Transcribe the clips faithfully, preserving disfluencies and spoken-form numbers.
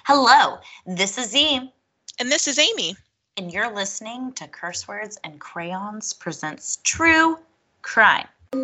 Hello, this is Z. And this is Amy. And you're listening to Curse Words and Crayons presents True Crime.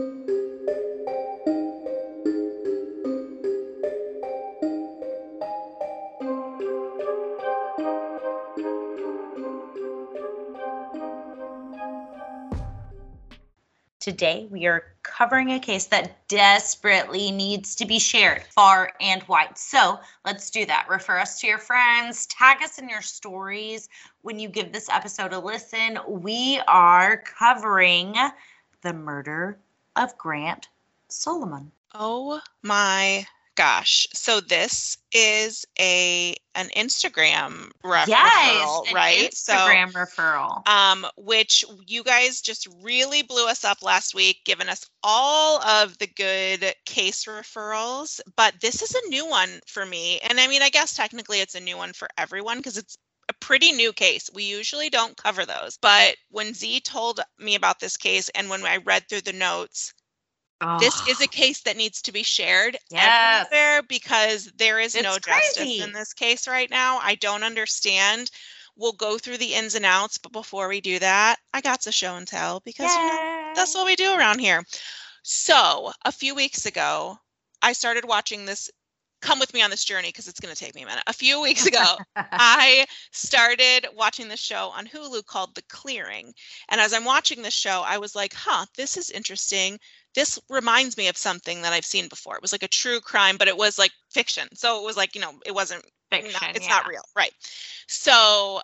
Today, we are covering a case that desperately needs to be shared far and wide. So let's do that. Refer us to your friends, tag us in your stories when you give this episode a listen. We are covering the murder of Grant Solomon. Oh my gosh. So this is a an Instagram ref- yes, referral, an right? Instagram so, referral. Um, which you guys just really blew us up last week, giving us all of the good case referrals. But this is a new one for me. And I mean, I guess technically it's a new one for everyone because it's a pretty new case. We usually don't cover those. But when Z told me about this case and when I read through the notes, Oh, this is a case that needs to be shared yes. everywhere because there is It's no crazy. justice in this case right now. I don't understand. We'll go through the ins and outs, but before we do that, I got to show and tell because you know, that's what we do around here. So a few weeks ago, I started watching this. Come with me on this journey because it's going to take me a minute. A few weeks ago, I started watching this show on Hulu called The Clearing. And as I'm watching this show, I was like, huh, this is interesting. This reminds me of something that I've seen before. It was like a true crime, but it was like fiction. So it was like, you know, it wasn't fiction. Not, it's yeah. not real. Right. So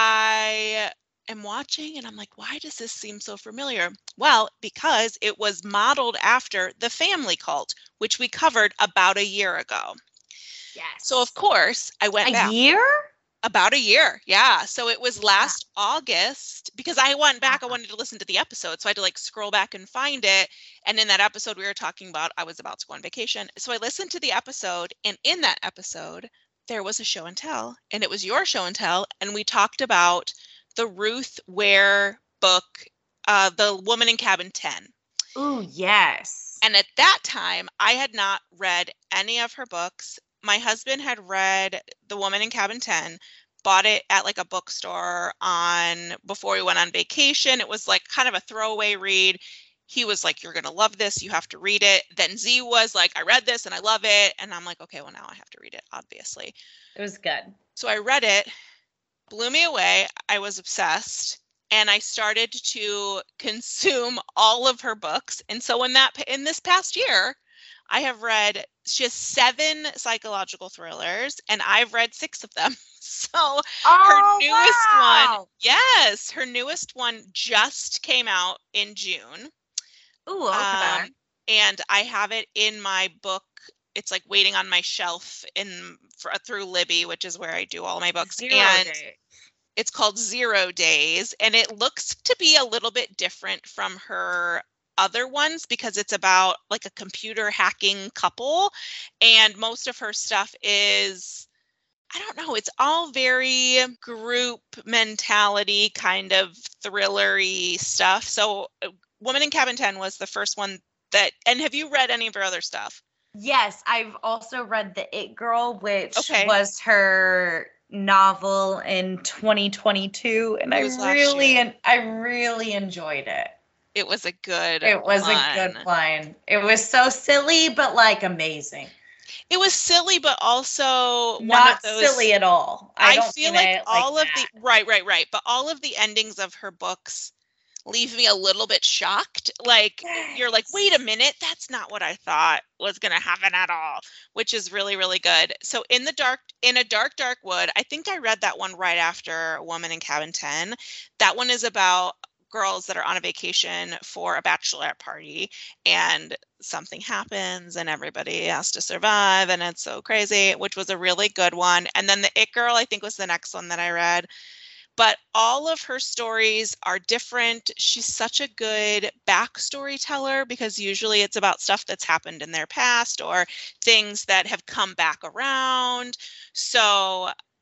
I am watching and I'm like, why does this seem so familiar? Well, because it was modeled after The Family Cult, which we covered about a year ago. Yes. So of course I went a back. A year? About a year. Yeah. So it was last yeah. August because I went back. Uh-huh. I wanted to listen to the episode. So I had to like scroll back and find it. And in that episode we were talking about, I was about to go on vacation. So I listened to the episode, and in that episode, there was a show and tell, and it was your show and tell. And we talked about the Ruth Ware book, uh, The Woman in Cabin ten. Ooh, yes. And at that time, I had not read any of her books. My husband had read The Woman in Cabin ten, bought it at like a bookstore on before we went on vacation. It was like kind of a throwaway read. He was like, you're going to love this. You have to read it. Then Z was like, I read this and I love it. And I'm like, okay, well, now I have to read it, obviously. It was good. So I read it, blew me away. I was obsessed. And I started to consume all of her books. And so in that in this past year, I have read just seven psychological thrillers, and I've read six of them. So oh, her newest wow. one, yes, her newest one just came out in June. Ooh, okay. Um, and I have it in my book. It's like waiting on my shelf in for, through Libby, which is where I do all my books. Zero and days. It's called Zero Days, and it looks to be a little bit different from her other ones because it's about like a computer hacking couple, and most of her stuff is, I don't know, it's all very group mentality kind of thrillery stuff. So Woman in Cabin ten was the first one that, and have you read any of her other stuff? Yes, I've also read The It Girl, which okay. was her novel in twenty twenty-two, and I really and I really enjoyed it. It was a good It was one. a good one. It was so silly, but like amazing. It was silly, but also not one of those, silly at all. I, I don't feel like all like of that. the right, right, right. But all of the endings of her books leave me a little bit shocked. Like yes. You're like, wait a minute, that's not what I thought was going to happen at all, which is really, really good. So in the dark, in a dark, dark wood, I think I read that one right after Woman in Cabin ten. That one is about girls that are on a vacation for a bachelorette party, and something happens and everybody has to survive, and it's so crazy, which was a really good one. And then The It Girl, I think, was the next one that I read. But all of her stories are different. She's such a good backstory teller because usually it's about stuff that's happened in their past or things that have come back around. So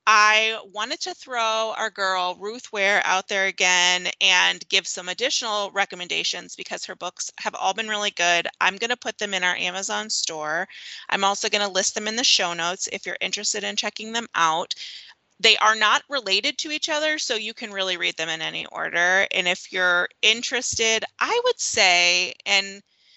I wanted to throw our girl Ruth Ware out there again and give some additional recommendations because her books have all been really good. I'm going to put them in our Amazon store. I'm also going to list them in the show notes if you're interested in checking them out. They are not related to each other, so you can really read them in any order. And if you're interested, I would say, and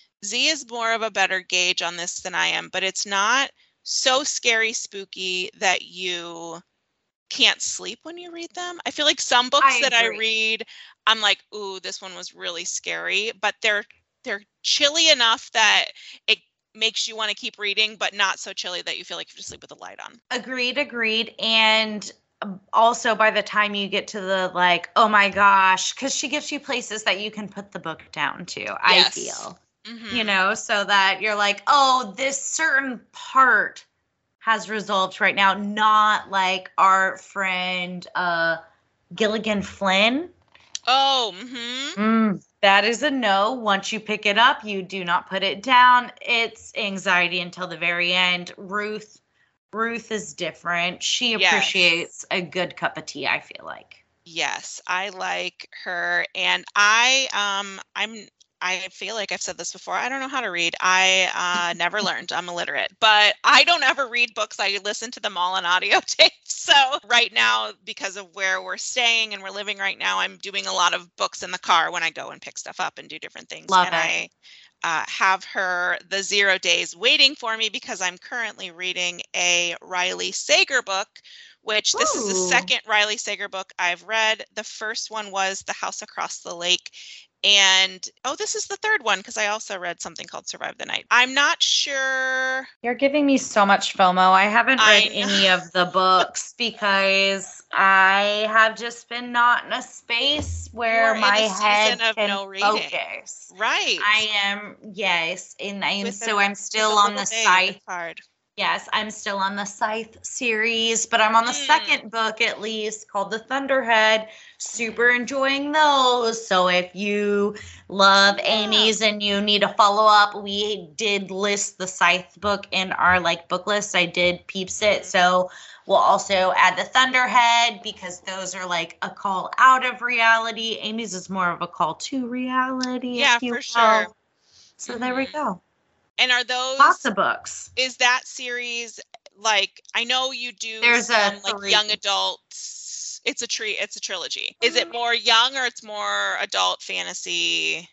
Z is more of a better gauge on this than I am, but it's not so scary, spooky that you can't sleep when you read them. I feel like some books I that I agree. read, I'm like, ooh, this one was really scary, but they're they're chilly enough that it makes you want to keep reading, but not so chilly that you feel like you have to sleep with the light on. Agreed, agreed. And um, also by the time you get to the like, oh my gosh, because she gives you places that you can put the book down to, I Yes. feel. Mm-hmm. You know, so that you're like, oh, this certain part has resolved right now, not like our friend uh Gilligan Flynn. Oh, mm-hmm. Mm, that is a no. Once you pick it up, you do not put it down. It's anxiety until the very end. Ruth, Ruth is different. She Yes. appreciates a good cup of tea, I feel like. Yes, I like her, and I um I'm I feel like I've said this before. I don't know how to read. I uh, never learned. I'm illiterate, but I don't ever read books. I listen to them all on audio tape. So right now, because of where we're staying and we're living right now, I'm doing a lot of books in the car when I go and pick stuff up and do different things. Love and it. I uh, have her The Zero Days waiting for me because I'm currently reading a Riley Sager book, which this is the Ooh. second Riley Sager book I've read. The first one was The House Across the Lake. And, oh, this is the third one because I also read something called Survive the Night. I'm not sure. You're giving me so much FOMO. I haven't I read know. any of the books because I have just been not in a space where You're in my a head season of can no reading. focus. Right. I am, yes, and I am With so a- I'm with still a on little the babe, Scythe. It's hard. Yes, I'm still on the Scythe series, but I'm on the Mm. second book at least called The Thunderhead. Super enjoying those. So if you love Yeah. Amy's and you need a follow up, we did list the Scythe book in our like book list. I did peeps it. So we'll also add the Thunderhead because those are like a call out of reality. Amy's is more of a call to reality. Yeah, if you for will. sure. So there we Mhm. go. And are those Lots of books. is that series like I know you do There's a some like three. young adults. It's a tree. It's a trilogy. Is it more young or it's more adult fantasy?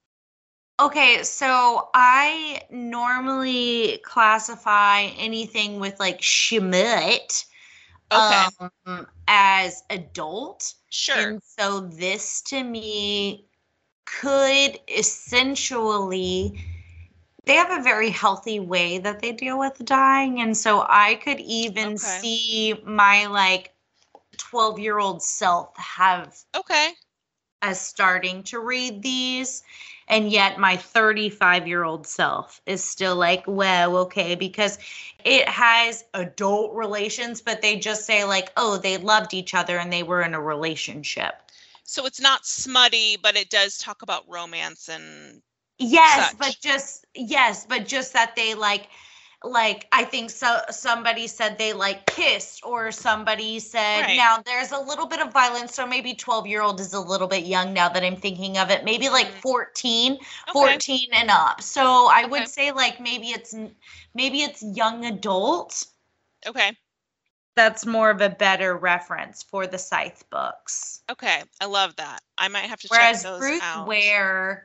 Okay, so I normally classify anything with like schmut Okay. um, as adult. Sure. And so this to me could essentially, they have a very healthy way that they deal with dying. And so I could even Okay. see my like twelve year old self have Okay. as starting to read these. And yet my thirty-five year old self is still like, well, okay, because it has adult relations, but they just say like, oh, they loved each other and they were in a relationship. So it's not smutty, but it does talk about romance and Yes, such. but just, yes, but just that they like, like I think so somebody said they like kissed or somebody said Right. now there's a little bit of violence, so maybe twelve year old is a little bit young now that I'm thinking of it, maybe like Mhm. fourteen Okay. fourteen and up. So I Okay. would say like maybe it's maybe it's young adult. Okay. That's more of a better reference for the Scythe books. Okay. I love that. I might have to Whereas check those Ruth out. Ware,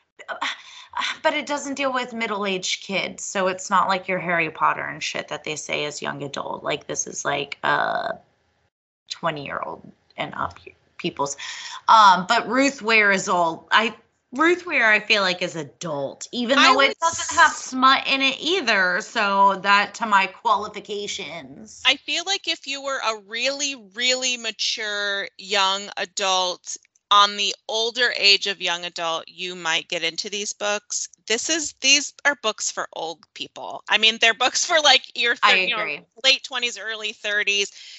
but it doesn't deal with middle-aged kids, so it's not like your Harry Potter and shit that they say is young adult. Like this is like a twenty-year-old and up people's. Um, but Ruth Ware is all I. Ruth Ware, I feel like is adult, even I though it would doesn't have smut in it either. So that to my qualifications. I feel like if you were a really, really mature young adult on the older age of young adult, you might get into these books. This is these are books for old people. I mean, they're books for like your I thir- you know, agree. late twenties, early thirties,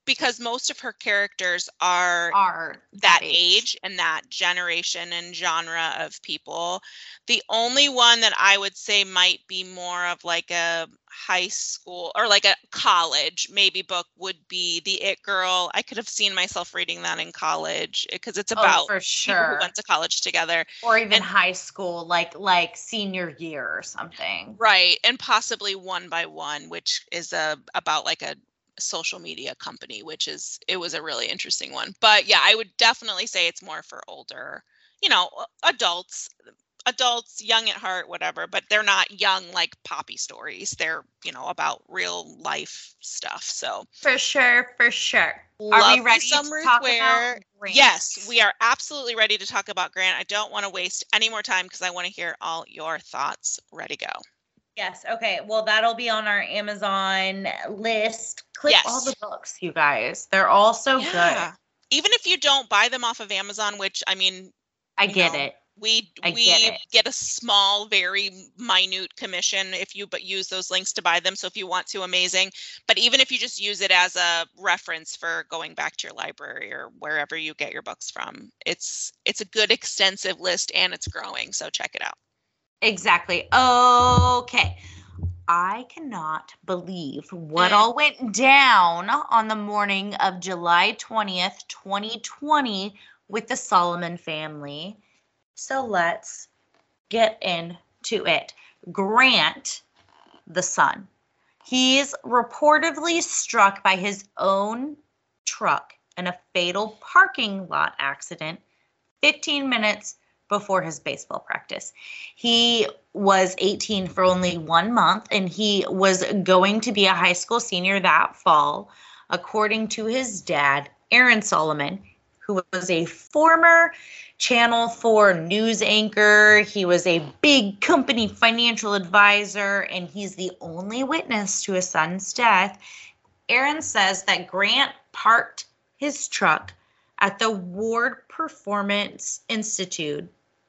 because most of her characters are Are that that age. age. and that generation and genre of people. The only one that I would say might be more of like a high school or like a college maybe book would be The It Girl. I could have seen myself reading that in college because it's Oh, about for people who sure. went to college together. Or even And high school, like like senior year or something. right, and possibly One by One, which is a about like a social media company, which is it was a really interesting one. But yeah, I would definitely say it's more for older, you know, adults, adults, young at heart, whatever, but they're not young like poppy stories. They're, you know, about real life stuff. So For sure, for sure. Are love we me ready some to Ruth talk Ware. about Grant? Yes, we are absolutely ready to talk about Grant. I don't want to waste any more time because I want to hear all your thoughts. Ready, go. Yes. Okay. Well, that'll be on our Amazon list. Click Yes. all the books, you guys. They're all so Yeah. good. Even if you don't buy them off of Amazon, which I mean, I you get know, it. we I we get it. get a small, very minute commission if you but use those links to buy them. So if you want to, amazing. But even if you just use it as a reference for going back to your library or wherever you get your books from, it's it's a good extensive list and it's growing. So check it out. Exactly. Okay. I cannot believe what Mm. all went down on the morning of July twentieth, twenty twenty with the Solomon family. So let's get into it. Grant, the son, he's reportedly struck by his own truck in a fatal parking lot accident fifteen minutes before his baseball practice. He was eighteen for only one month, and he was going to be a high school senior that fall, according to his dad, Aaron Solomon, who was a former Channel four news anchor. He was a big company financial advisor, and he's the only witness to his son's death. Aaron says that Grant parked his truck at the Ward Performance Institute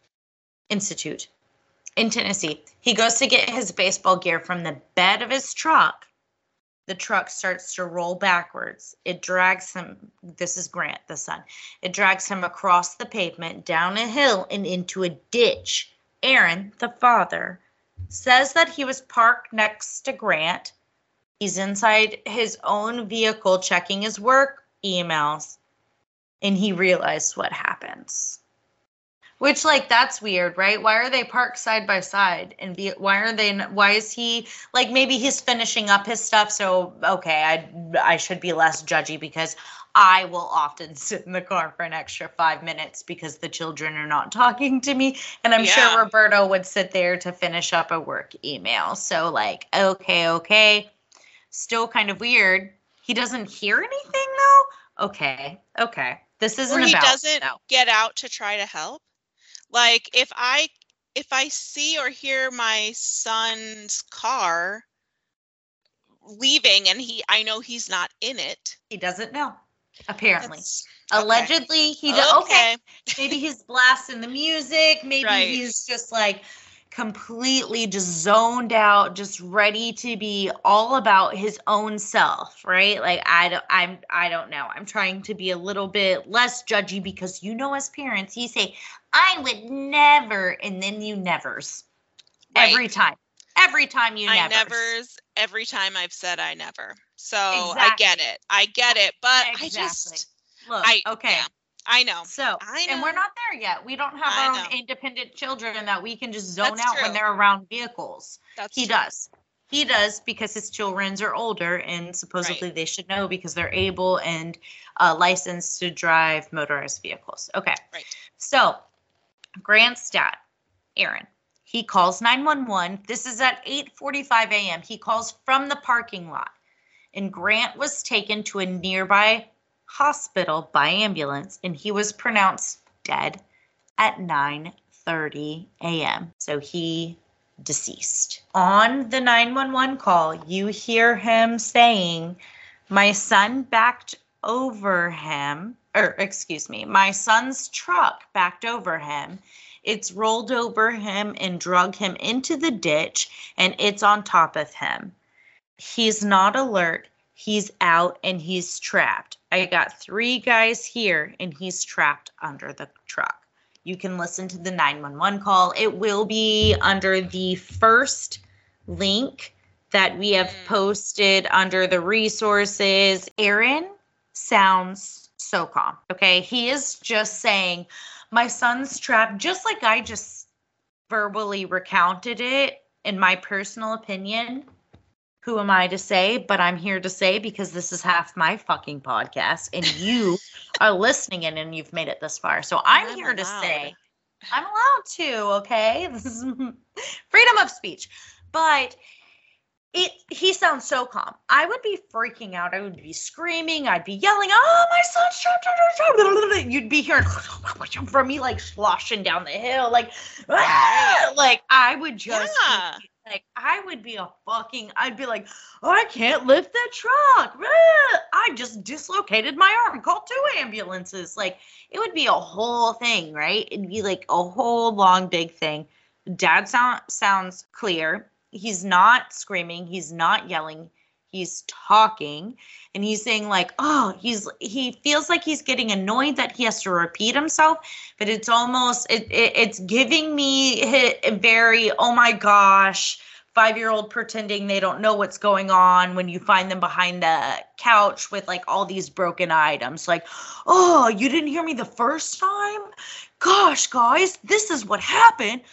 Institute in Tennessee. He goes to get his baseball gear from the bed of his truck. The truck starts to roll backwards. It drags him. This is Grant, the son. It drags him across the pavement, down a hill, and into a ditch. Aaron, the father, says that he was parked next to Grant. He's inside his own vehicle checking his work emails, and he realized what happens. Which, like, that's weird, right? Why are they parked side by side? And be, why are they? Why is he like? Maybe he's finishing up his stuff. So okay, I I should be less judgy because I will often sit in the car for an extra five minutes because the children are not talking to me, and I'm Yeah. sure Roberto would sit there to finish up a work email. So like, okay, okay, still kind of weird. He doesn't hear anything though. Okay, okay, this isn't Or he about doesn't no. get out to try to help. Like if I if I see or hear my son's car leaving and he I know he's not in it. He doesn't know. Apparently. That's, okay. Allegedly, he does. Okay. Okay. Maybe he's blasting the music. Maybe Right. he's just like completely just zoned out, just ready to be all about his own self, right? Like I don't, I'm, I don't know. I'm trying to be a little bit less judgy because you know, as parents, you say, "I would never," and then you nevers Right. every time. Every time you I nevers. nevers every time I've said I never. So Exactly. I get it. I get it. But Exactly. I just Look, I okay. yeah, I know. So, I and we're know. not there yet. We don't have I our know. own independent children that we can just zone That's out when true. they're around vehicles. That's He true. does. He does because his children are older and supposedly they should know because they're able and uh, licensed to drive motorized vehicles. Okay. Right. So, Grant's dad, Aaron, he calls nine one one. This is at eight forty-five a.m. He calls from the parking lot, and Grant was taken to a nearby hospital by ambulance, and he was pronounced dead at nine thirty a.m. So he deceased. On the nine one one call, you hear him saying, "My son backed over him," or excuse me, "my son's truck backed over him. It's rolled over him and drug him into the ditch, and it's on top of him. He's not alert. He's out and he's trapped. I got three guys here and he's trapped under the truck. You can listen to the nine one one call. It will be under the first link that we have posted under the resources. Aaron sounds so calm, okay? He is just saying, my son's trapped, just like I just verbally recounted it. In my personal opinion, who am I to say? But I'm here to say, because this is half my fucking podcast and you are listening in and you've made it this far. So I'm, I'm here allowed. to say, I'm allowed to, okay? This is freedom of speech. But it he sounds so calm. I would be freaking out. I would be screaming. I'd be yelling, oh, my son's trapped. You'd be hearing from me like sloshing down the hill. Like, ah! Like I would just yeah. be, like, I would be a fucking, I'd be like, oh, I can't lift that truck. I just dislocated my arm. Call two ambulances. Like, it would be a whole thing, right? It'd be like a whole long, big thing. Dad sound, sounds clear. He's not screaming. He's not yelling. He's talking. And he's saying like, oh, he's he feels like he's getting annoyed that he has to repeat himself. But it's almost, it, it it's giving me a very, oh my gosh, five-year-old pretending they don't know what's going on when you find them behind the couch with like all these broken items. Like, oh, you didn't hear me the first time? Gosh, guys, this is what happened.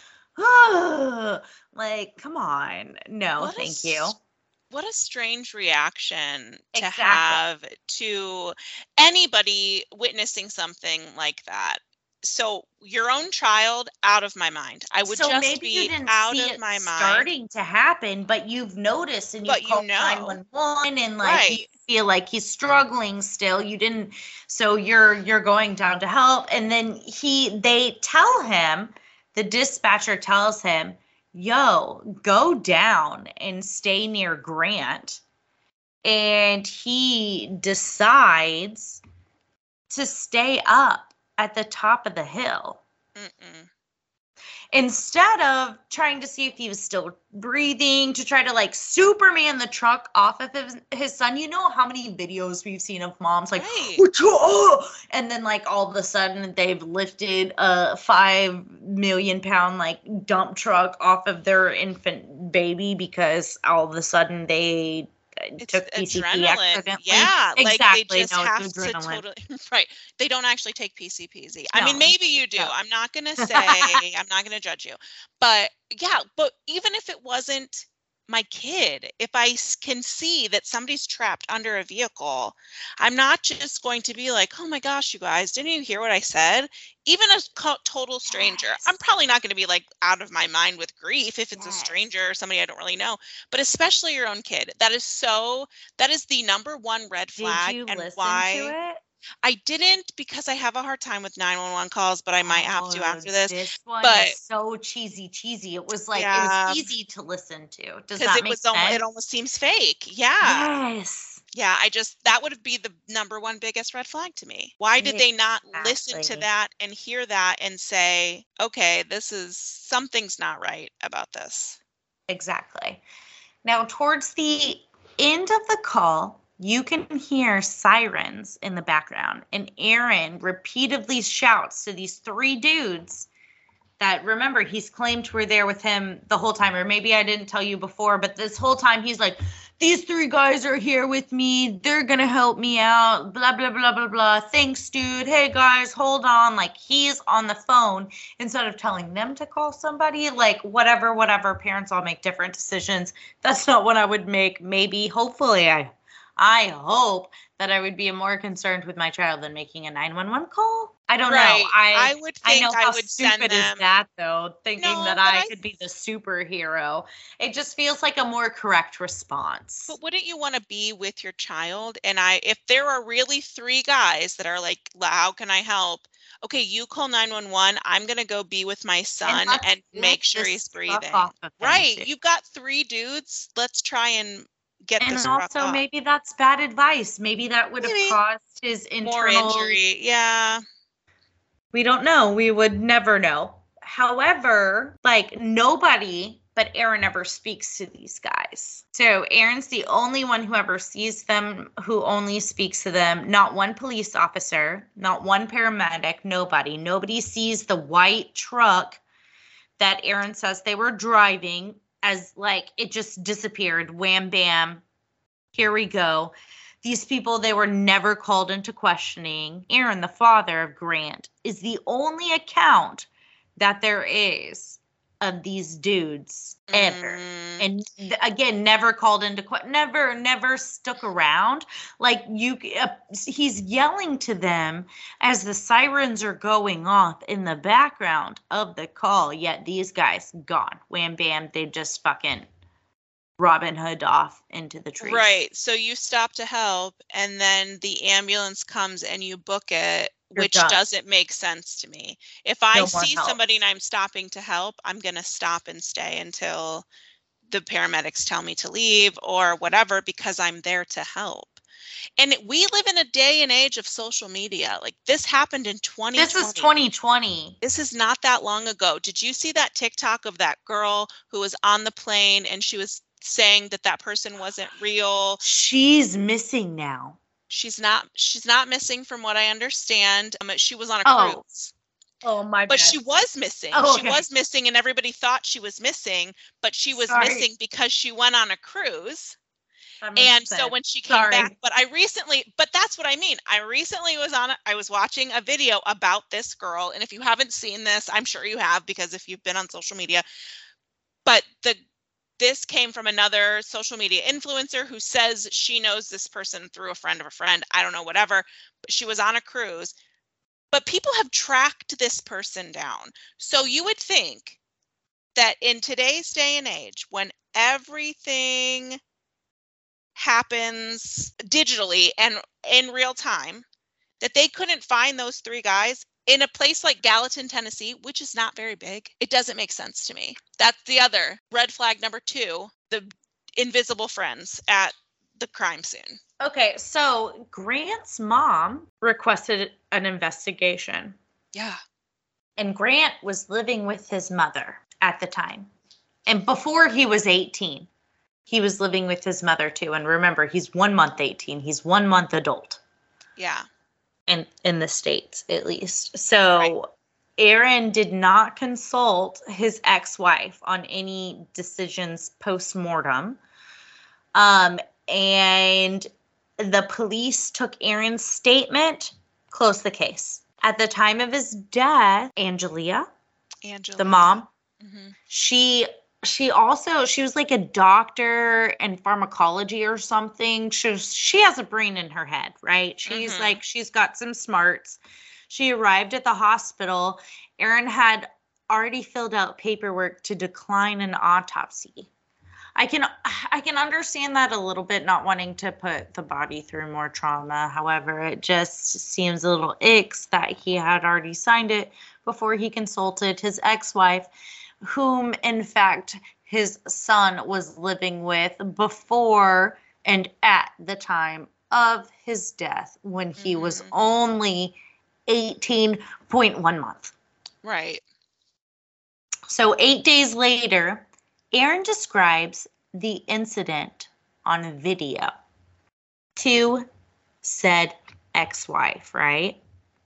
Like, come on. No, what thank a, you. What a strange reaction to exactly. have to anybody witnessing something like that. So your own child, out of my mind. I would so just be out of my mind. Starting to happen, but you've noticed and you've called you know. nine one one and like right. you feel like he's struggling still. You didn't, so you're you're going down to help, and then he they tell him, the dispatcher tells him, yo, go down and stay near Grant. And he decides to stay up at the top of the hill. Mm-mm. Instead of trying to see if he was still breathing, to try to like Superman the truck off of his, his son. You know how many videos we've seen of moms like, right. oh! And then like all of a sudden they've lifted a five million pound like dump truck off of their infant baby because all of a sudden they it's took P C P adrenaline. accidentally. Yeah, exactly. like they just no, have to totally right. They don't actually take P C P Z. No. I mean, maybe you do. No. I'm not gonna say. I'm not gonna judge you, but yeah. But even if it wasn't my kid, if I can see that somebody's trapped under a vehicle, I'm not just going to be like, oh my gosh, you guys, didn't you hear what I said? Even a co- total stranger, yes. I'm probably not going to be like out of my mind with grief if it's yes. a stranger or somebody I don't really know, but especially your own kid. That is so, that is the number one red flag. Did you and listen why to it? I didn't, because I have a hard time with nine one one calls, but I might have oh, to after this. This one but, is so cheesy, cheesy. It was like, yeah, it was easy to listen to. Does that it make was sense? Almost, it almost seems fake. Yeah. Yes. Yeah, I just, that would be the number one biggest red flag to me. Why did they not exactly. listen to that and hear that and say, okay, this is, something's not right about this? Exactly. Now, towards the end of the call, you can hear sirens in the background, and Aaron repeatedly shouts to these three dudes that, remember, he's claimed were there with him the whole time, or maybe I didn't tell you before, but this whole time he's like, these three guys are here with me. They're going to help me out, blah, blah, blah, blah, blah. Thanks, dude. Hey, guys, hold on. Like, he's on the phone instead of telling them to call somebody. Like, whatever, whatever. Parents all make different decisions. That's not what I would make. Maybe, hopefully, I I hope that I would be more concerned with my child than making a nine one one call. I don't right. know. I, I would think I know how I would stupid send them. is that, though, thinking no, that I, I could be the superhero. It just feels like a more correct response. But wouldn't you want to be with your child? And I, if there are really three guys that are like, how can I help? Okay, you call nine one one. I'm going to go be with my son and, and make sure he's breathing. Right. Too. You've got three dudes. Let's try and get and this also off. Maybe that's bad advice. Maybe that would maybe. have caused his internal more injury. Yeah. We don't know. We would never know. However, like nobody but Aaron never speaks to these guys. So Aaron's the only one who ever sees them, who only speaks to them. Not one police officer, not one paramedic, nobody. Nobody sees the white truck that Aaron says they were driving as like it just disappeared. Wham, bam. Here we go. These people, they were never called into questioning. Aaron, the father of Grant, is the only account that there is of these dudes ever. Mm. And th- again, never called into question, never, never stuck around. Like you, uh, he's yelling to them as the sirens are going off in the background of the call. Yet these guys gone. Wham, bam. They just fucking Robin Hood off into the trees. Right. So you stop to help and then the ambulance comes and you book it, You're which done. doesn't make sense to me. If I No more see help. somebody and I'm stopping to help, I'm going to stop and stay until the paramedics tell me to leave or whatever, because I'm there to help. And we live in a day and age of social media. Like this happened in twenty twenty. This is twenty twenty. This is not that long ago. Did you see that TikTok of that girl who was on the plane and she was saying that that person wasn't real? She's missing now. She's not she's not missing from what I understand. Um, she was on a Oh, cruise. Oh my But she was missing. Oh, She okay. was missing and everybody thought she was missing, but she was Sorry. missing because she went on a cruise. That makes And so sense. when she came Sorry. back, but I recently, but that's what I mean. I recently was on, a- I was watching a video about this girl. And if you haven't seen this, I'm sure you have, because if you've been on social media, but the, this came from another social media influencer who says she knows this person through a friend of a friend. I don't know, whatever, but she was on a cruise, but people have tracked this person down. So you would think that in today's day and age, when everything happens digitally and in real time, that they couldn't find those three guys in a place like Gallatin, Tennessee, which is not very big. It doesn't make sense to me. That's the other red flag number two, the invisible friends at the crime scene. Okay, so Grant's mom requested an investigation, Yeah. and Grant was living with his mother at the time. And before he was eighteen, he was living with his mother too. And remember, he's one month eighteen. He's one month adult. Yeah. In, in the States, at least. So Right. Aaron did not consult his ex-wife on any decisions post-mortem. Um, and the police took Aaron's statement, closed the case. At the time of his death, Angelia, Angela. the mom, Mhm. she she also she was like a doctor in pharmacology or something. She was, she has a brain in her head, right? She's Mhm. like she's got some smarts. She arrived at the hospital. Aaron had already filled out paperwork to decline an autopsy. I can I can understand that a little bit, not wanting to put the body through more trauma. However, it just seems a little icks that he had already signed it before he consulted his ex-wife, whom in fact his son was living with before and at the time of his death, when he was Mhm. only eighteen point one months. Right. So eight days later, Aaron describes the incident on video to said ex-wife, right?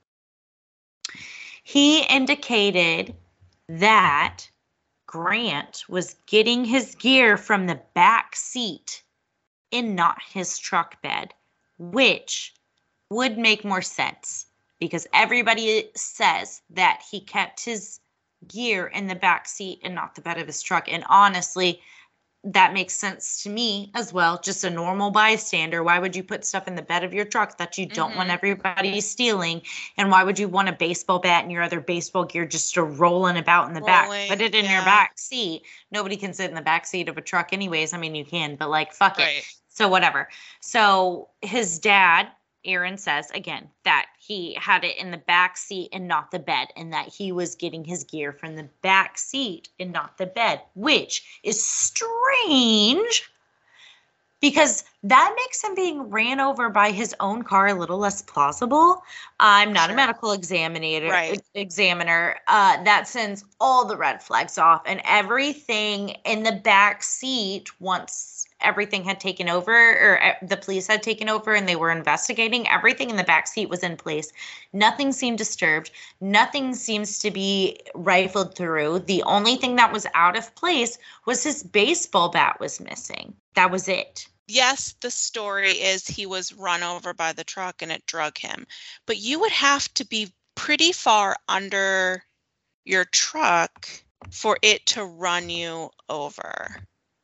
He indicated that Grant was getting his gear from the back seat and not his truck bed, which would make more sense because everybody says that he kept his gear in the back seat and not the bed of his truck. And honestly, that makes sense to me as well. Just a normal bystander. Why would you put stuff in the bed of your truck that you don't want Mhm. everybody stealing? And why would you want a baseball bat and your other baseball gear just to rolling about in the back? Rolling, Put it in your yeah. back seat. Nobody can sit in the back seat of a truck anyways. I mean, you can, but like, fuck it. Right. So whatever. So his dad, Aaron, says again that he had it in the back seat and not the bed, and that he was getting his gear from the back seat and not the bed, which is strange because that makes him being ran over by his own car a little less plausible. I'm not Sure. a medical examiner, Right. examiner. Uh, that sends all the red flags off, and everything in the back seat once everything had taken over, or uh, the police had taken over and they were investigating, everything in the back seat was in place. Nothing seemed disturbed. Nothing seems to be rifled through. The only thing that was out of place was his baseball bat was missing. That was it. Yes, the story is he was run over by the truck and it drug him. But you would have to be pretty far under your truck for it to run you over.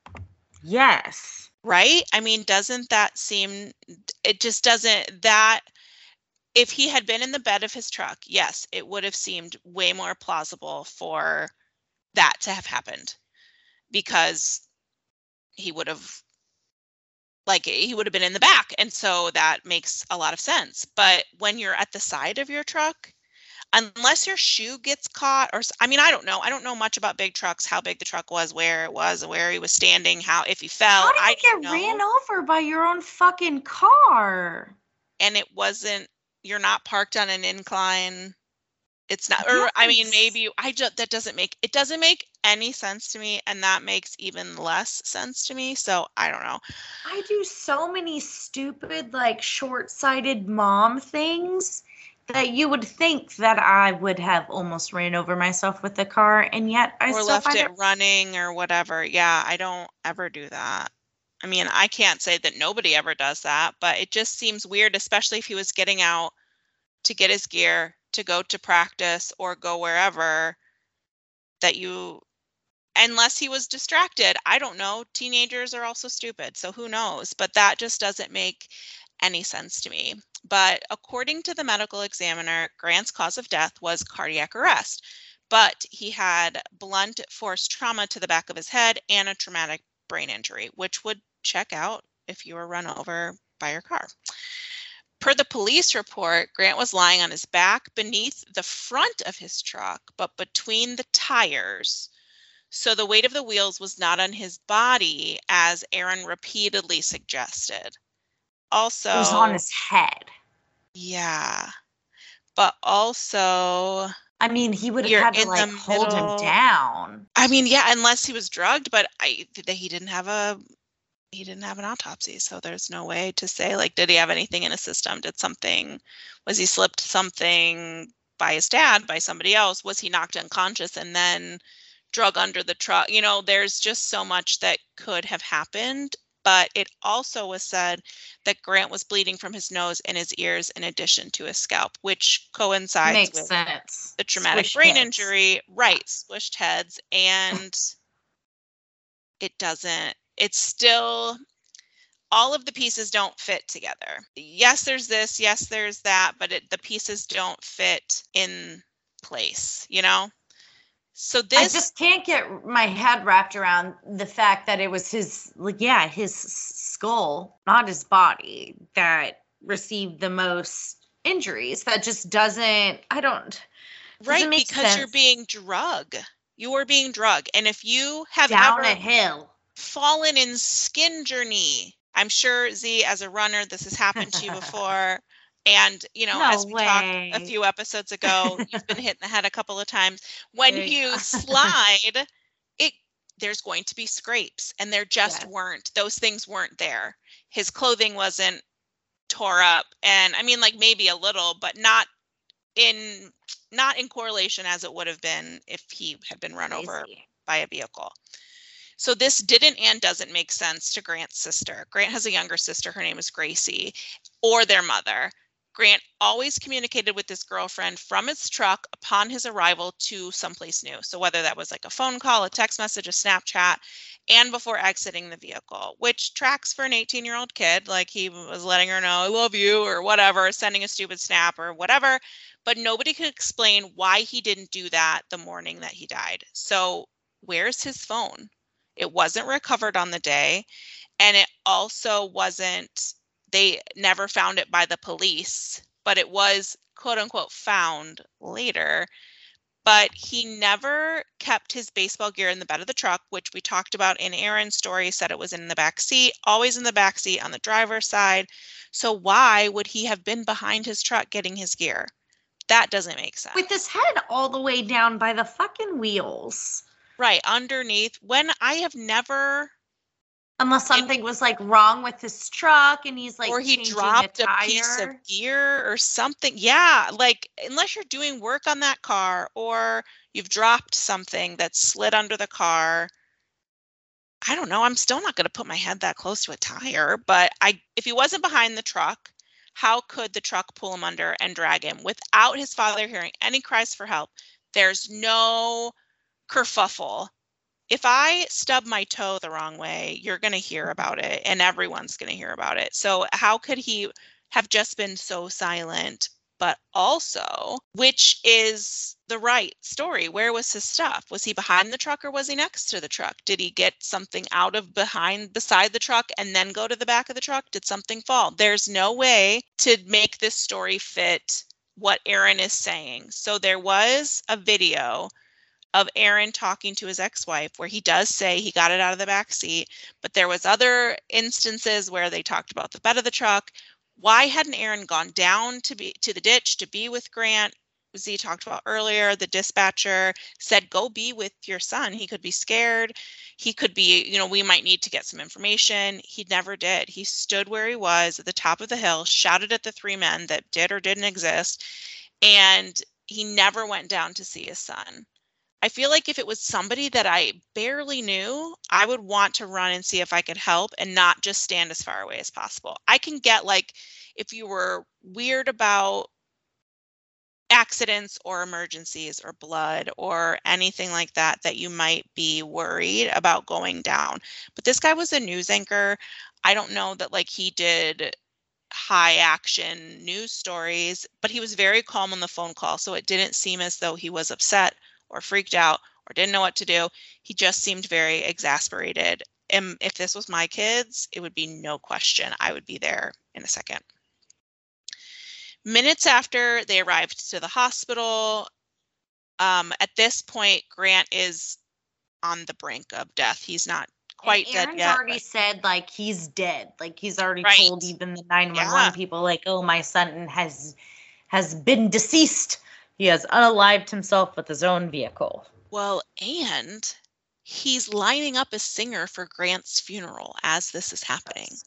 Yes. Right? I mean, doesn't that seem, it just doesn't, that, if he had been in the bed of his truck, yes, it would have seemed way more plausible for that to have happened, because he would have, like, he would have been in the back. And so that makes a lot of sense. But when you're at the side of your truck, unless your shoe gets caught, or, I mean, I don't know. I don't know much about big trucks, how big the truck was, where it was, where he was standing, how, if he fell. How did I you get don't ran know. over by your own fucking car? And it wasn't, you're not parked on an incline. It's not, or I mean, Yes. maybe I just, that doesn't make, it doesn't make any sense to me. And that makes even less sense to me. So I don't know. I do so many stupid, like, short-sighted mom things that you would think that I would have almost ran over myself with the car, and yet I Or still left find it it. running or whatever. Yeah, I don't ever do that. I mean, I can't say that nobody ever does that, but it just seems weird, especially if he was getting out to get his gear, to go to practice or go wherever, that you, unless he was distracted. I don't know. Teenagers are also stupid, so who knows? But that just doesn't make any sense to me. But according to the medical examiner, Grant's cause of death was cardiac arrest, but he had blunt force trauma to the back of his head and a traumatic brain injury, which would check out if you were run over by your car. Per the police report, Grant was lying on his back beneath the front of his truck, but between the tires. So the weight of the wheels was not on his body, as Aaron repeatedly suggested. Also, It was on his head. Yeah. But also, I mean, he would have you're had to, in like, the hold him middle. down. I mean, yeah, unless he was drugged, but I that he didn't have a he didn't have an autopsy, so there's no way to say, like, did he have anything in his system? Did something, was he slipped something by his dad, by somebody else? Was he knocked unconscious and then drug under the truck? You know, there's just so much that could have happened. But it also was said that Grant was bleeding from his nose and his ears in addition to his scalp, which coincides Makes with sense. the traumatic Swished brain heads. injury. Right, swished heads. And it doesn't, it's still, all of the pieces don't fit together. Yes, there's this, yes, there's that, but it, the pieces don't fit in place, you know? So this, I just can't get my head wrapped around the fact that it was his, like, yeah, his skull, not his body, that received the most injuries. That just doesn't, I don't, right, doesn't make because you're sense. being drug. You are being drug. And if you have Down ever a hill. fallen in skin journey, I'm sure, Z, as a runner, this has happened to you before. And, you know, No as we talked a way. few episodes ago, you've been hit in the head a couple of times. When There you you go. slide, it there's going to be scrapes, and there just Yes. weren't. Those things weren't there. His clothing wasn't tore up, and I mean, like, maybe a little, but not in not in correlation as it would have been if he had been run over Crazy. by a vehicle. So this didn't and doesn't make sense to Grant's sister. Grant has a younger sister. Her name is Gracie, or their mother. Grant always communicated with his girlfriend from his truck upon his arrival to someplace new. So whether that was like a phone call, a text message, a Snapchat, and before exiting the vehicle, which tracks for an eighteen-year-old kid. Like, he was letting her know, I love you, or whatever, sending a stupid snap or whatever. But nobody could explain why he didn't do that the morning that he died. So where's his phone? It wasn't recovered on the day, and it also wasn't, they never found it by the police, but it was, quote unquote, found later. but he never kept his baseball gear in the bed of the truck, which we talked about in Erin's story, said it was in the back seat, always in the back seat on the driver's side. So why would he have been behind his truck getting his gear? That doesn't make sense. With his head all the way down by the fucking wheels. Right, underneath. When I have never... Unless something it, was like wrong with his truck and he's like, or he dropped a, a piece of gear or something. Yeah, like unless you're doing work on that car or you've dropped something that slid under the car. I don't know. I'm still not going to put my head that close to a tire, but I, if he wasn't behind the truck, how could the truck pull him under and drag him without his father hearing any cries for help? There's no kerfuffle. If I stub my toe the wrong way, you're going to hear about it and everyone's going to hear about it. So how could he have just been so silent? But also, which is the right story? Where was his stuff? Was he behind the truck or was he next to the truck? Did he get something out of behind, beside the truck and then go to the back of the truck? Did something fall? There's no way to make this story fit what Erin is saying. So there was a video of Aaron talking to his ex-wife where he does say he got it out of the back seat, but there was other instances where they talked about the bed of the truck. Why hadn't Aaron gone down to be to the ditch to be with Grant? Z talked about earlier, the dispatcher said, go be with your son. He could be scared. He could be, you know, we might need to get some information. He never did. He stood where he was at the top of the hill, shouted at the three men that did or didn't exist, and he never went down to see his son. I feel like if it was somebody that I barely knew, I would want to run and see if I could help and not just stand as far away as possible. I can get like, if you were weird about accidents or emergencies or blood or anything like that, that you might be worried about going down. But this guy was a news anchor. I don't know that like he did high action news stories, but he was very calm on the phone call. So it didn't seem as though he was upset or freaked out or didn't know what to do. He just seemed very exasperated. And if this was my kids, it would be no question. I would be there in a second. Minutes after they arrived to the hospital, um, at this point, Grant is on the brink of death. He's not quite and dead Erin's yet. already but... said like he's dead. Like he's already right. told even the nine one one yeah. people like, oh, my son has has been deceased. He has unalived himself with his own vehicle. Well, and he's lining up a singer for Grant's funeral as this is happening, yes.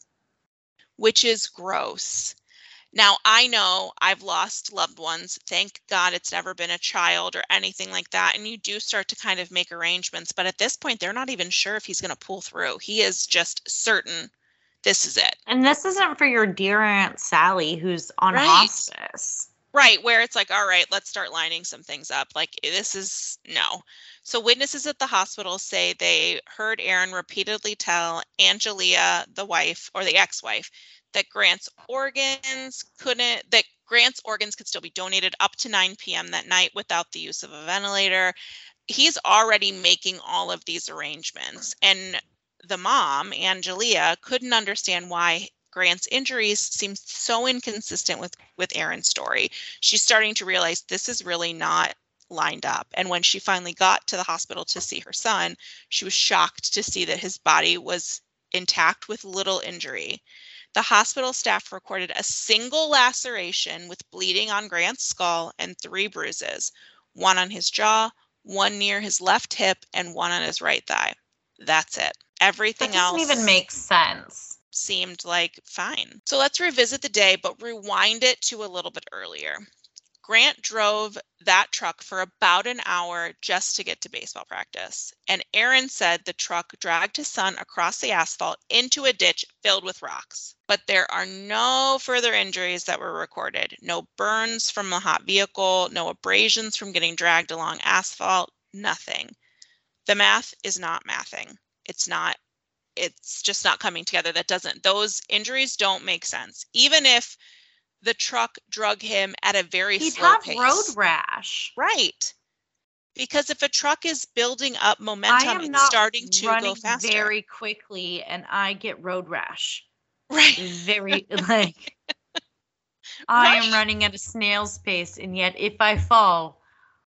which is gross. Now, I know I've lost loved ones. Thank God it's never been a child or anything like that. And you do start to kind of make arrangements. But at this point, they're not even sure if he's going to pull through. He is just certain this is it. And this isn't for your dear Aunt Sally, who's on right. hospice. Right, where it's like, all right, let's start lining some things up. Like, this is, no. So witnesses at the hospital say they heard Erin repeatedly tell Angelia, the wife, or the ex-wife, that Grant's organs couldn't, that Grant's organs could still be donated up to nine p.m. that night without the use of a ventilator. He's already making all of these arrangements. And the mom, Angelia, couldn't understand why Grant's injuries seemed so inconsistent with, with Erin's story. She's starting to realize this is really not lined up. And when she finally got to the hospital to see her son, she was shocked to see that his body was intact with little injury. The hospital staff recorded a single laceration with bleeding on Grant's skull and three bruises, one on his jaw, one near his left hip, and one on his right thigh. That's it. Everything that doesn't else even make sense. Seemed like fine. So let's revisit the day, but rewind it to a little bit earlier. Grant drove that truck for about an hour just to get to baseball practice. And Erin said the truck dragged his son across the asphalt into a ditch filled with rocks. But there are no further injuries that were recorded. No burns from the hot vehicle, no abrasions from getting dragged along asphalt, nothing. The math is not mathing. It's not, it's just not coming together. That doesn't, those injuries don't make sense. Even if the truck drug him at a very He'd slow have pace. road rash. Right. Because if a truck is building up momentum, it's starting to go faster. Very quickly, and I get road rash. Right. Very, like, I am running at a snail's pace, and yet if I fall,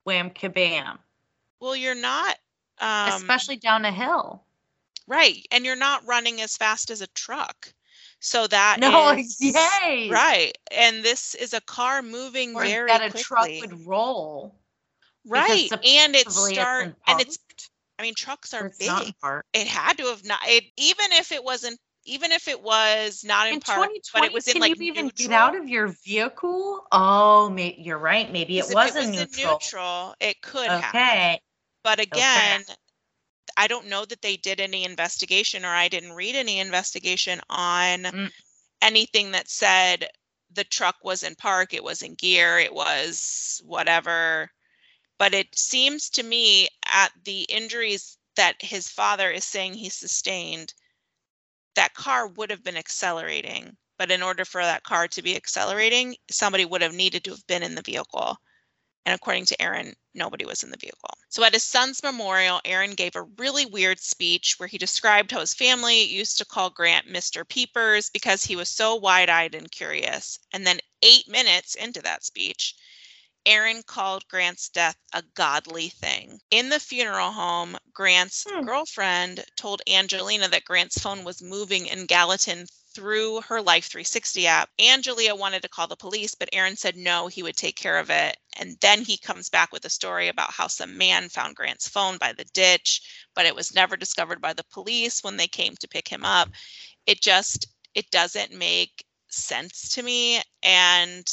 wham kabam. Well, you're not. Um, Especially down a hill. Right. And you're not running as fast as a truck. So that No, is yay. right. And this is a car moving or very that a quickly. truck would roll. Right. And it start it's and it's I mean trucks are it's big. Not in park. It had to have not it even if it wasn't even if it was not in, in park, but it was in can like you even neutral? Get out of your vehicle? Oh, maybe you're right. Maybe it was, it was a neutral. neutral. It could okay. have. But again, okay. I don't know that they did any investigation, or I didn't read any investigation on mm. anything that said the truck was in park, it was in gear, it was whatever. But it seems to me at the injuries that his father is saying he sustained, that car would have been accelerating. But in order for that car to be accelerating, somebody would have needed to have been in the vehicle. And according to Aaron, nobody was in the vehicle. So at his son's memorial, Aaron gave a really weird speech where he described how his family used to call Grant Mister Peepers because he was so wide-eyed and curious. And then eight minutes into that speech, Aaron called Grant's death a godly thing. In the funeral home, Grant's hmm. girlfriend told Angelina that Grant's phone was moving in Gallatin through her Life three sixty app. Angelia wanted to call the police, but Aaron said no, he would take care of it. And then he comes back with a story about how some man found Grant's phone by the ditch, but it was never discovered by the police when they came to pick him up. It just, it doesn't make sense to me. And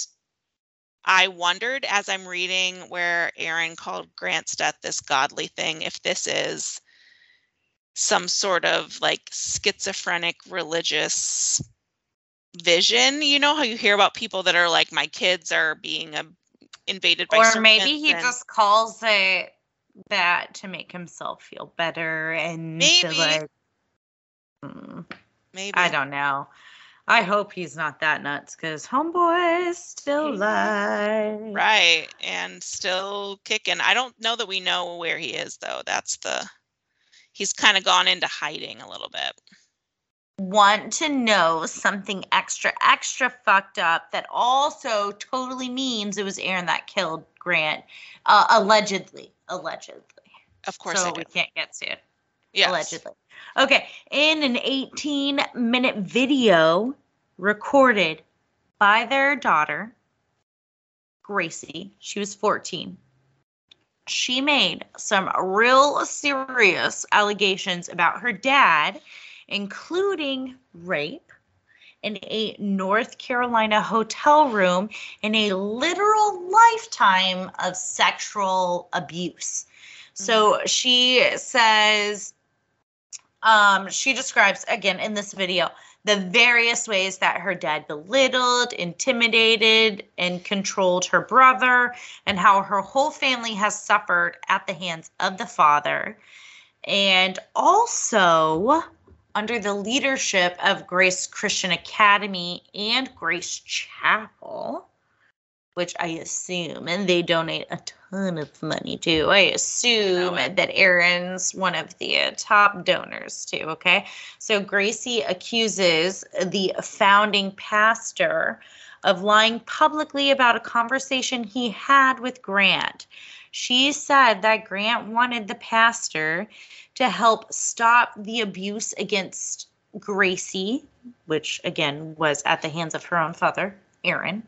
I wondered as I'm reading where Aaron called Grant's death this godly thing, if this is some sort of like schizophrenic religious vision. You know how you hear about people that are like, my kids are being uh, invaded by serpents. Or maybe he and... just calls it that to make himself feel better and maybe. to like, hmm, maybe. I don't know. I hope he's not that nuts because homeboy is still alive. Right. And still kicking. I don't know that we know where he is, though. That's the, he's kind of gone into hiding a little bit. Want to know something extra, extra fucked up that also totally means it was Aaron that killed Grant, uh, allegedly. Allegedly. Of course so I do. we can't get sued. Yes. Allegedly. Okay, in an eighteen minute video recorded by their daughter, Gracie, she was fourteen. She made some real serious allegations about her dad, including rape in a North Carolina hotel room and a literal lifetime of sexual abuse. Mm-hmm. So she says, um, she describes, again, in this video, the various ways that her dad belittled, intimidated, and controlled her brother, and how her whole family has suffered at the hands of the father. And also, under the leadership of Grace Christian Academy and Grace Chapel, which I assume, and they donate a ton of money to, I assume that Aaron's one of the uh, top donors too, okay? So Gracie accuses the founding pastor of lying publicly about a conversation he had with Grant. She said that Grant wanted the pastor to help stop the abuse against Gracie, which again was at the hands of her own father, Aaron.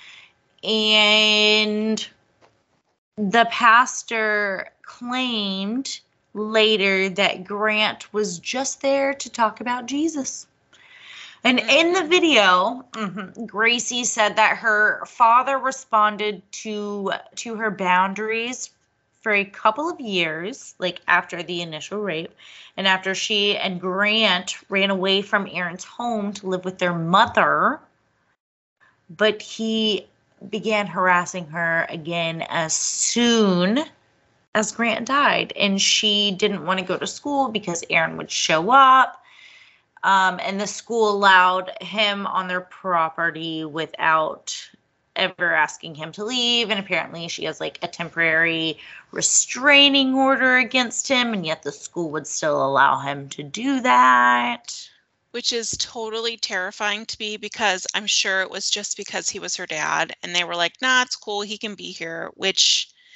And the pastor claimed later that Grant was just there to talk about Jesus. And in the video, mm-hmm, Gracie said that her father responded to to her boundaries for a couple of years, like after the initial rape, and after she and Grant ran away from Aaron's home to live with their mother. But he began harassing her again as soon as Grant died. And she didn't want to go to school because Aaron would show up. Um, and the school allowed him on their property without ever asking him to leave. And apparently she has like a temporary restraining order against him. And yet the school would still allow him to do that. Which is totally terrifying to me because I'm sure it was just because he was her dad and they were like, nah, it's cool, he can be here, which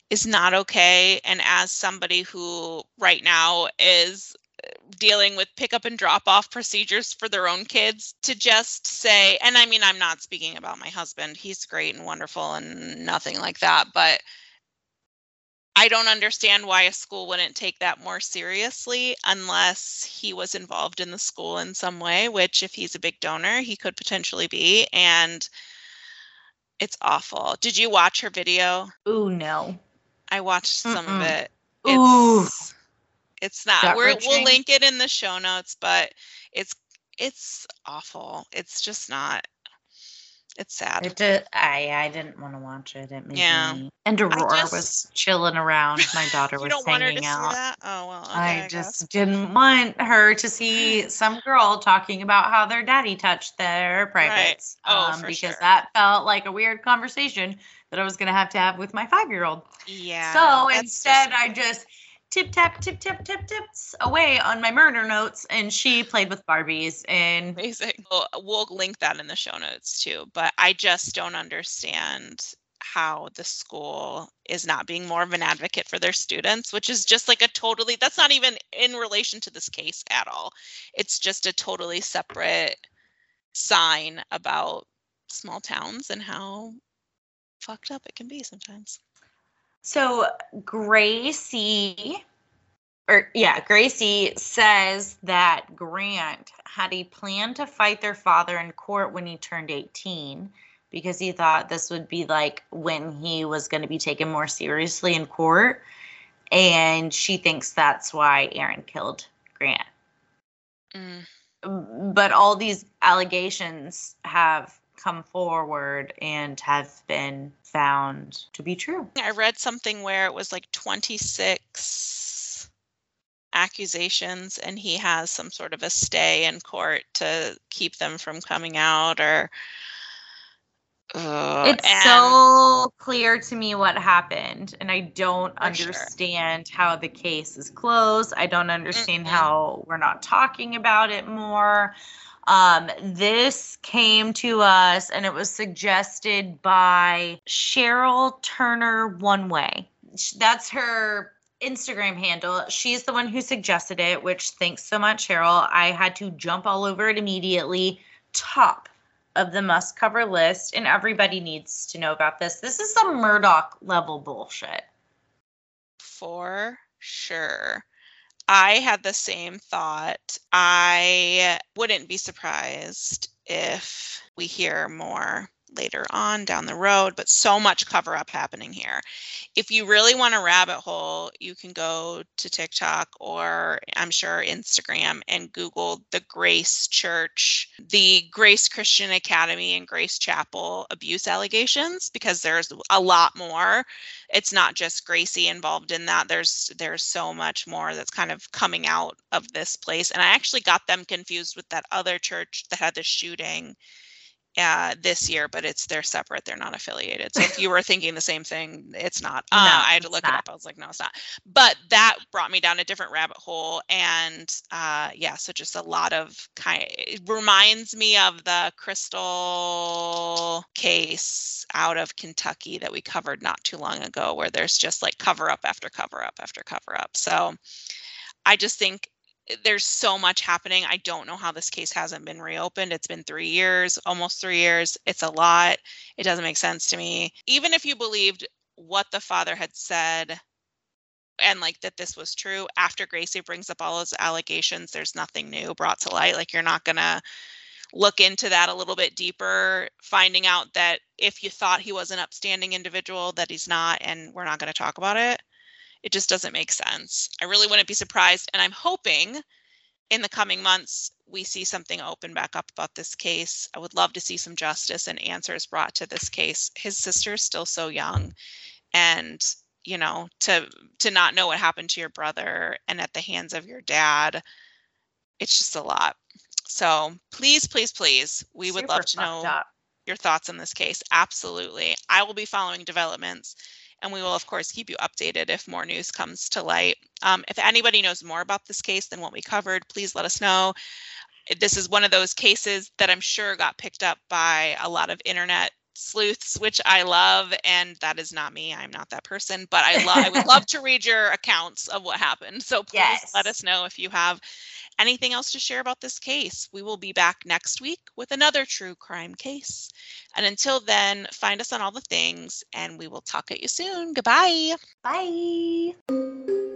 is not okay. And as somebody who right now is dealing with pickup and drop off procedures for their own kids, to just say, and I mean, I'm not speaking about my husband. He's great and wonderful and nothing like that, but I don't understand why a school wouldn't take that more seriously unless he was involved in the school in some way, which if he's a big donor, he could potentially be. And it's awful. Did you watch her video? Ooh, no. I watched some Mm-mm. of it. Ooh. It's, it's not. Gut We're, we'll wrenching. link it in the show notes, but it's it's awful. It's just not. It's sad. It did, I I didn't want to watch it. It made Yeah. me. And Aurora just- was chilling around. My daughter You was don't want her hanging to out. see that? Oh well. Okay, I I just guess. didn't want her to see some girl talking about how their daddy touched their privates. Oh, um, for because sure. that felt like a weird conversation that I was going to have to have with my five-year-old. Yeah. So that's instead, just- I just tip tap tip tip tip tips away on my murder notes, and she played with Barbies. And Amazing. We'll, we'll link that in the show notes too. But I just don't understand how the school is not being more of an advocate for their students, which is just like a totally, that's not even in relation to this case at all. It's just a totally separate sign about small towns and how fucked up it can be sometimes. so Gracie, or yeah, Gracie says that Grant had a plan to fight their father in court when he turned eighteen, because he thought this would be like when he was going to be taken more seriously in court. And she thinks that's why Aaron killed Grant. Mm. But all these allegations have come forward and have been found to be true. I read something where it was like twenty-six accusations and he has some sort of a stay in court to keep them from coming out, or uh, It's and so clear to me what happened, and I don't For sure. understand how the case is closed. I don't understand Mm-mm. how we're not talking about it more. Um, this came to us, and it was suggested by Cheryl Turner One Way. Sh- That's her Instagram handle. She's the one who suggested it, which thanks so much, Cheryl. I had to jump all over it immediately. Top of the must cover list, and everybody needs to know about this. This is some Murdoch level bullshit. for sure. I had the same thought. I wouldn't be surprised if we hear more later on down the road, but so much cover up happening here. If you really want a rabbit hole, you can go to TikTok or I'm sure Instagram and Google the Grace Church, the Grace Christian Academy and Grace Chapel abuse allegations, because there's a lot more. It's not just Gracie involved in that. There's there's so much more that's kind of coming out of this place. And I actually got them confused with that other church that had the shooting uh, this year, but it's they're separate. They're not affiliated. So if you were thinking the same thing, it's not. Uh, No, I had to it's look not. it up. I was like, no, it's not. But that brought me down a different rabbit hole. And uh, yeah, so just a lot of kind. It reminds me of the Crystal case out of Kentucky that we covered not too long ago, where there's just like cover up after cover up after cover up. So I just think there's so much happening. I don't know how this case hasn't been reopened. It's been three years, almost three years. It's a lot. It doesn't make sense to me. Even if you believed what the father had said and like that this was true, after Gracie brings up all those allegations, there's nothing new brought to light. Like you're not going to look into that a little bit deeper, finding out that if you thought he was an upstanding individual, that he's not, and we're not going to talk about it. It just doesn't make sense. I really wouldn't be surprised. And I'm hoping in the coming months, we see something open back up about this case. I would love to see some justice and answers brought to this case. His sister is still so young. And, you know, to to not know what happened to your brother and at the hands of your dad, it's just a lot. So please, please, please, we would Super love to fucked know up. your thoughts on this case. Absolutely. I will be following developments. And we will, of course, keep you updated if more news comes to light. Um, if anybody knows more about this case than what we covered, please let us know. This is one of those cases that I'm sure got picked up by a lot of internet sleuths, which I love, and that is not me. I'm not that person, but I love. I would love to read your accounts of what happened. So please Yes. let us know if you have anything else to share about this case. We will be back next week with another true crime case. And until then, find us on all the things, and we will talk at you soon. Goodbye. Bye.